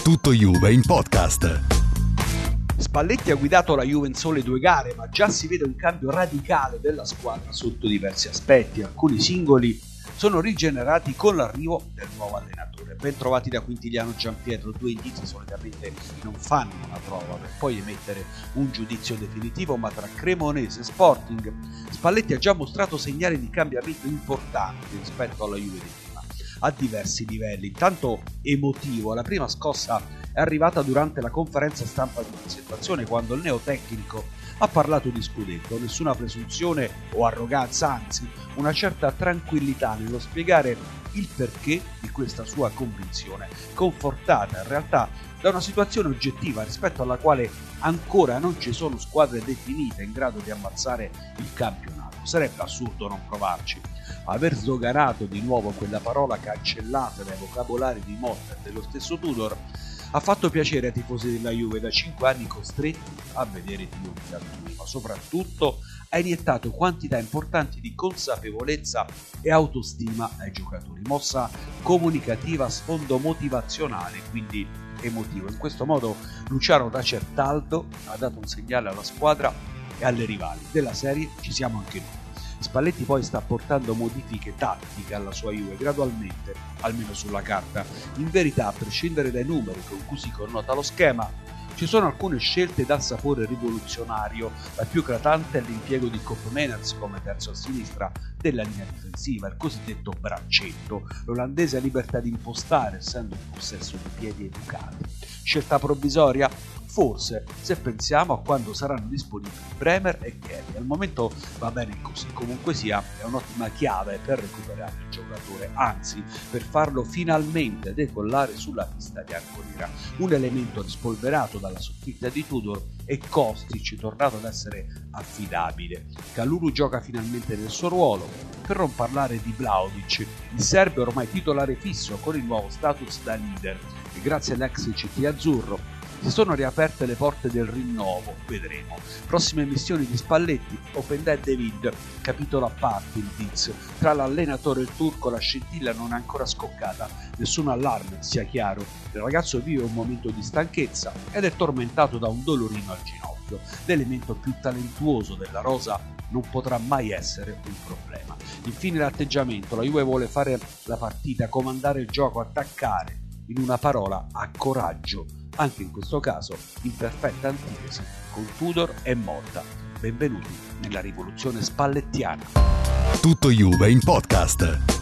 Tutto Juve in podcast. Spalletti ha guidato la Juve in sole 2 gare, ma già si vede un cambio radicale della squadra sotto diversi aspetti. Alcuni singoli sono rigenerati con l'arrivo del nuovo allenatore. Ben trovati da Quintiliano Gianpietro, 2 indizi solitamente non fanno una prova per poi emettere un giudizio definitivo, ma tra Cremonese e Sporting Spalletti ha già mostrato segnali di cambiamento importanti rispetto alla Juve di prima, a diversi livelli. Intanto emotivo, la prima scossa è arrivata durante la conferenza stampa di presentazione, quando il neotecnico ha parlato di scudetto. Nessuna presunzione o arroganza, anzi una certa tranquillità nello spiegare il perché di questa sua convinzione, confortata in realtà da una situazione oggettiva rispetto alla quale ancora non ci sono squadre definite in grado di ammazzare il campionato. Sarebbe assurdo non provarci. Aver sdoganato di nuovo quella parola cancellata dai vocabolari di Motta e dello stesso Tudor ha fatto piacere ai tifosi della Juve, da 5 anni costretti a vedere i trionfi altrui, ma soprattutto ha iniettato quantità importanti di consapevolezza e autostima ai giocatori, mossa comunicativa a sfondo motivazionale, quindi emotivo. In questo modo Luciano da Certaldo ha dato un segnale alla squadra e alle rivali della serie: ci siamo anche noi. Spalletti poi sta apportando modifiche tattiche alla sua Juve gradualmente, almeno sulla carta. In verità, a prescindere dai numeri con cui si connota lo schema, ci sono alcune scelte dal sapore rivoluzionario. La più eclatante è l'impiego di Koopmeiners come terzo a sinistra della linea difensiva, il cosiddetto braccetto. L'olandese ha libertà di impostare, essendo in possesso di piedi educati. Scelta provvisoria? Forse, se pensiamo a quando saranno disponibili Bremer e Kelly. Al momento va bene così. Comunque sia, è un'ottima chiave per recuperare il giocatore, anzi per farlo finalmente decollare sulla pista bianconera. Un elemento rispolverato dalla sconfitta di Tudor e Kostic, tornato ad essere affidabile. Kalulu gioca finalmente nel suo ruolo, per non parlare di Vlahovic. Il serbo è ormai titolare fisso con il nuovo status da leader e grazie all'ex CT azzurro si sono riaperte le porte del rinnovo, vedremo. Prossime missioni di Spalletti: Open Dead David, capitolo a parte il Diz. Tra l'allenatore e il turco la scintilla non è ancora scoccata, nessun allarme, sia chiaro. Il ragazzo vive un momento di stanchezza ed è tormentato da un dolorino al ginocchio. L'elemento più talentuoso della rosa non potrà mai essere un problema. Infine l'atteggiamento: la Juve vuole fare la partita, comandare il gioco, attaccare. In una parola, ha coraggio. Anche in questo caso in perfetta antitesi con Tudor e Motta. Benvenuti nella rivoluzione spallettiana. Tutto Juve in podcast.